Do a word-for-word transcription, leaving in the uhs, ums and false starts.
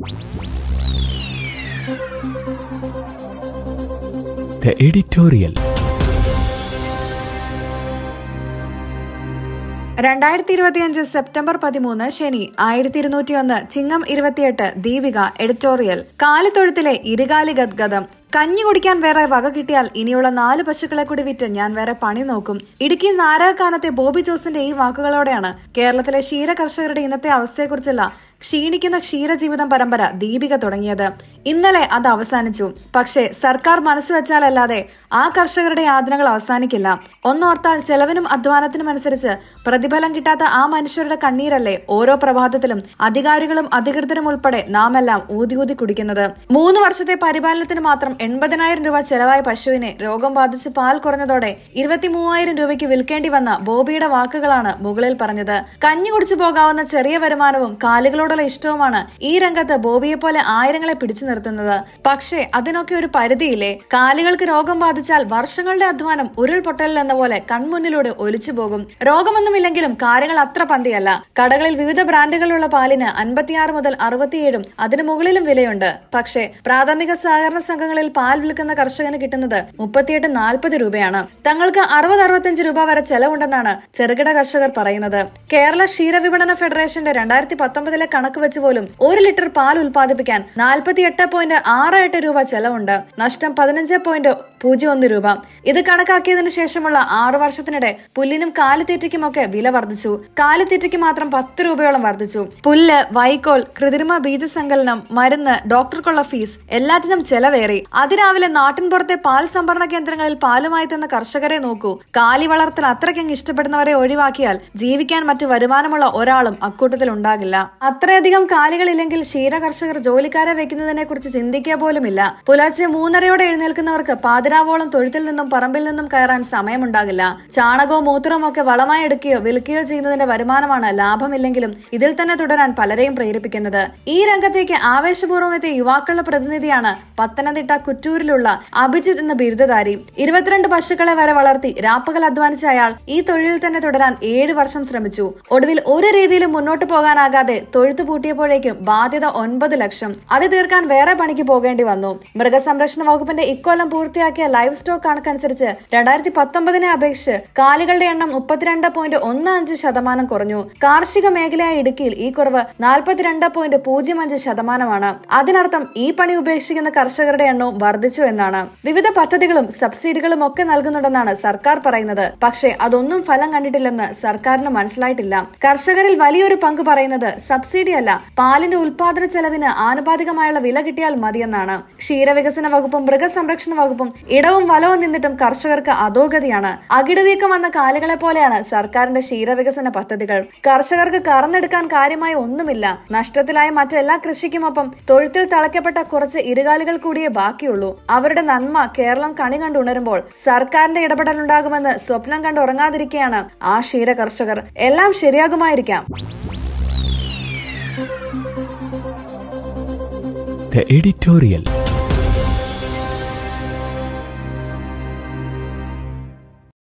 The editorial. രണ്ടായിരത്തി ഇരുപത്തിയഞ്ച് September പതിമൂന്ന് ശനി. ആയിരത്തി ഇരുന്നൂറ്റി ഒന്ന് ചിങ്ങം ഇരുപത്തിയെട്ട്. ദീപിക. എഡിറ്റോറിയൽ. കാലിത്തൊഴുത്തിലെ ഇരുകാലി ഗദ്ഗതം. കഞ്ഞി കുടിക്കാൻ വേറെ വക കിട്ടിയാൽ ഇനിയുള്ള നാല് പശുക്കളെ കൂടി വിറ്റ് ഞാൻ വേറെ പണി നോക്കും. ഇടുക്കി നാരകക്കാനത്തെ ബോബി ജോസിന്റെ ഈ വാക്കുകളോടെയാണ് കേരളത്തിലെ ക്ഷീര കർഷകരുടെ ഇന്നത്തെ അവസ്ഥയെക്കുറിച്ചുള്ള ക്ഷീണിക്കുന്ന ക്ഷീരജീവിതം പരമ്പര ദീപിക തുടങ്ങിയത്. ഇന്നലെ അത് അവസാനിച്ചു. പക്ഷേ സർക്കാർ മനസ്സ് വെച്ചാലല്ലാതെ ആ കർഷകരുടെ യാതനകൾ അവസാനിക്കില്ല. ഒന്നോർത്താൽ ചെലവിനും അധ്വാനത്തിനും അനുസരിച്ച് പ്രതിഫലം കിട്ടാത്ത ആ മനുഷ്യരുടെ കണ്ണീരല്ലേ ഓരോ പ്രഭാതത്തിലും അധികാരികളും അധികൃതരും ഉൾപ്പെടെ നാം എല്ലാം ഊതി ഊതി കുടിക്കുന്നത്. മൂന്ന് വർഷത്തെ പരിപാലനത്തിന് മാത്രം എൺപതിനായിരം രൂപ ചെലവായ പശുവിനെ രോഗം ബാധിച്ച് പാൽ കുറഞ്ഞതോടെ ഇരുപത്തി മൂവായിരം രൂപയ്ക്ക് വിൽക്കേണ്ടി വന്ന ബോബിയുടെ വാക്കുകളാണ് മുകളിൽ പറഞ്ഞത്. കഞ്ഞി കുടിച്ചു പോകാവുന്ന ചെറിയ വരുമാനവും കാലുകളോടുള്ള ഇഷ്ടവുമാണ് ഈ രംഗത്ത് ബോബിയെ പോലെ ആയിരങ്ങളെ പിടിച്ചു നിർത്തുന്നത്. പക്ഷേ അതിനൊക്കെ ഒരു പരിധിയില്ലേ? കാലുകൾക്ക് രോഗം ബാധിച്ചാൽ വർഷങ്ങളുടെ അധ്വാനം ഉരുൾപൊട്ടലിൽ എന്ന പോലെ കൺമുന്നിലൂടെ ഒലിച്ചു പോകും. രോഗമൊന്നുമില്ലെങ്കിലും കാര്യങ്ങൾ അത്ര പന്തിയല്ല. കടകളിൽ വിവിധ ബ്രാൻഡുകളുള്ള പാലിന് അൻപത്തിയാറ് മുതൽ അറുപത്തിയേഴും അതിനു മുകളിലും വിലയുണ്ട്. പക്ഷേ പ്രാഥമിക സഹകരണ സംഘങ്ങളിൽ പാൽ വിൽക്കുന്ന കർഷകന് കിട്ടുന്നത് മുപ്പത്തിയെട്ട് നാൽപ്പത് രൂപയാണ്. തങ്ങൾക്ക് അറുപത് അറുപത്തിയഞ്ച് രൂപ വരെ ചെലവുണ്ടെന്നാണ് ചെറുകിട കർഷകർ പറയുന്നത്. കേരള ക്ഷീര വിപണന ഫെഡറേഷന്റെ രണ്ടായിരത്തി പത്തൊമ്പതിലെ കണക്ക് വെച്ച് പോലും ഒരു ലിറ്റർ പാൽ ഉൽപ്പാദിപ്പിക്കാൻ നാൽപ്പത്തി എട്ട് പോയിന്റ് ആറ് എട്ട് രൂപ ചെലവുണ്ട്. നഷ്ടം പതിനഞ്ച് പോയിന്റ് പൂജ്യം ഒന്ന് രൂപ. ഇത് കണക്കാക്കിയതിനു ശേഷമുള്ള ആറു വർഷത്തിനിടെ പുല്ലിനും കാലിത്തീറ്റയ്ക്കുമൊക്കെ വില വർദ്ധിച്ചു. കാലിത്തീറ്റയ്ക്ക് മാത്രം പത്ത് രൂപയോളം വർദ്ധിച്ചു. പുല്ല്, വൈക്കോൽ, കൃത്രിമ ബീജസങ്കലനം, മരുന്ന്, ഡോക്ടർക്കുള്ള ഫീസ്, എല്ലാറ്റിനും ചെലവേറി. അതിരാവിലെ നാട്ടിൻപുറത്തെ പാൽ സംഭരണ കേന്ദ്രങ്ങളിൽ പാലുമായി തന്ന കർഷകരെ നോക്കൂ. കാലി വളർത്തൽ അത്രയ്ക്കങ്ങ് ഇഷ്ടപ്പെടുന്നവരെ ഒഴിവാക്കിയാൽ ജീവിക്കാൻ മറ്റു വരുമാനമുള്ള ഒരാളും അക്കൂട്ടത്തിൽ ഉണ്ടാകില്ല. അത്രയധികം കാലികളില്ലെങ്കിൽ ക്ഷീര കർഷകർ ജോലിക്കാരെ വെക്കുന്നതിനെ കുറിച്ച് ചിന്തിക്കുക പോലുമില്ല. പുലർച്ചെ മൂന്നരയോടെ എഴുന്നേൽക്കുന്നവർക്ക് പാതിരാവോളം തൊഴുത്തിൽ നിന്നും പറമ്പിൽ നിന്നും കയറാൻ സമയമുണ്ടാകില്ല. ചാണകവും മൂത്രവും ഒക്കെ വളമായി എടുക്കുകയോ വിൽക്കുകയോ ചെയ്യുന്നതിന്റെ വരുമാനമാണ് ലാഭമില്ലെങ്കിലും ഇതിൽ തന്നെ തുടരാൻ പലരെയും പ്രേരിപ്പിക്കുന്നത്. ഈ രംഗത്തേക്ക് ആവേശപൂർവ്വം എത്തിയ യുവാക്കളുടെ പ്രതിനിധിയാണ് പത്തനംതിട്ട കുറ്റൂരിലുള്ള അഭിജിത്ത് എന്ന ബിരുദധാരി. ഇരുപത്തിരണ്ട് പശുക്കളെ വരെ വളർത്തി രാപ്പകൽ അധ്വാനിച്ച അയാൾ ഈ തൊഴിലിൽ തന്നെ തുടരാൻ ഏഴു വർഷം ശ്രമിച്ചു. ഒടുവിൽ ഒരു രീതിയിലും മുന്നോട്ട് പോകാനാകാതെ തൊഴുത്ത് പൂട്ടിയപ്പോഴേക്കും ബാധ്യത ഒൻപത് ലക്ഷം. അത് തീർക്കാൻ വേറെ പണിക്ക് പോകേണ്ടി വന്നു. മൃഗസംരക്ഷണ വകുപ്പിന്റെ ഇക്കൊല്ലം പൂർത്തിയാക്കിയ ലൈവ് സ്റ്റോക്ക് കണക്കനുസരിച്ച് രണ്ടായിരത്തി പത്തൊമ്പതിനെ അപേക്ഷിച്ച് കാലികളുടെ എണ്ണം മുപ്പത്തിരണ്ട് പോയിന്റ് ഒന്ന് അഞ്ച് ശതമാനം കുറഞ്ഞു. കാർഷിക മേഖലയായ ഇടുക്കിയിൽ ഈ കുറവ് നാൽപ്പത്തിരണ്ട് പോയിന്റ് പൂജ്യം അഞ്ച് ശതമാനമാണ്. അതിനർത്ഥം ഈ പണി ഉപേക്ഷിക്കുന്ന കർഷകരുടെ എണ്ണവും വർദ്ധിച്ചു എന്നാണ്. വിവിധ പദ്ധതികളും സബ്സിഡികളും ഒക്കെ നൽകുന്നുണ്ടെന്നാണ് സർക്കാർ പറയുന്നത്. പക്ഷേ അതൊന്നും ഫലം കണ്ടിട്ടില്ലെന്ന് സർക്കാരിന് മനസ്സിലായിട്ടില്ല. കർഷകരിൽ വലിയൊരു പങ്ക് പറയുന്നത് സബ്സിഡി അല്ല, പാലിന്റെ ഉൽപാദന ചെലവിന് ആനുപാതികമായുള്ള വില കിട്ടിയാൽ മതിയെന്നാണ്. ക്ഷീരവികസന വകുപ്പും മൃഗസംരക്ഷണ വകുപ്പും ഇടവും വലവും നിന്നിട്ടും കർഷകർക്ക് അധോഗതിയാണ്. അകിടുവീക്കം വന്ന കാലുകളെ പോലെയാണ് സർക്കാരിന്റെ ക്ഷീരവികസന പദ്ധതികൾ. കർഷകർക്ക് കറന്നെടുക്കാൻ കാര്യമായി ഒന്നുമില്ല. നഷ്ടത്തിലായ മറ്റെല്ലാ കൃഷിക്കുമൊപ്പം തൊഴുത്തിൽ തളയ്ക്കപ്പെട്ട കുറച്ച് ഇരുകാലികൾ കൂടിയേ ബാക്കിയുള്ളൂ. അവരുടെ നന്മ കേരളം കണി കണ്ടുണരുമ്പോൾ സർക്കാരിന്റെ ഇടപെടലുണ്ടാകുമെന്ന് സ്വപ്നം കണ്ടുറങ്ങാതിരിക്കുകയാണ് ആ ക്ഷീര കർഷകർ. എല്ലാം ശരിയാകുമായിരിക്കാം. The editorial.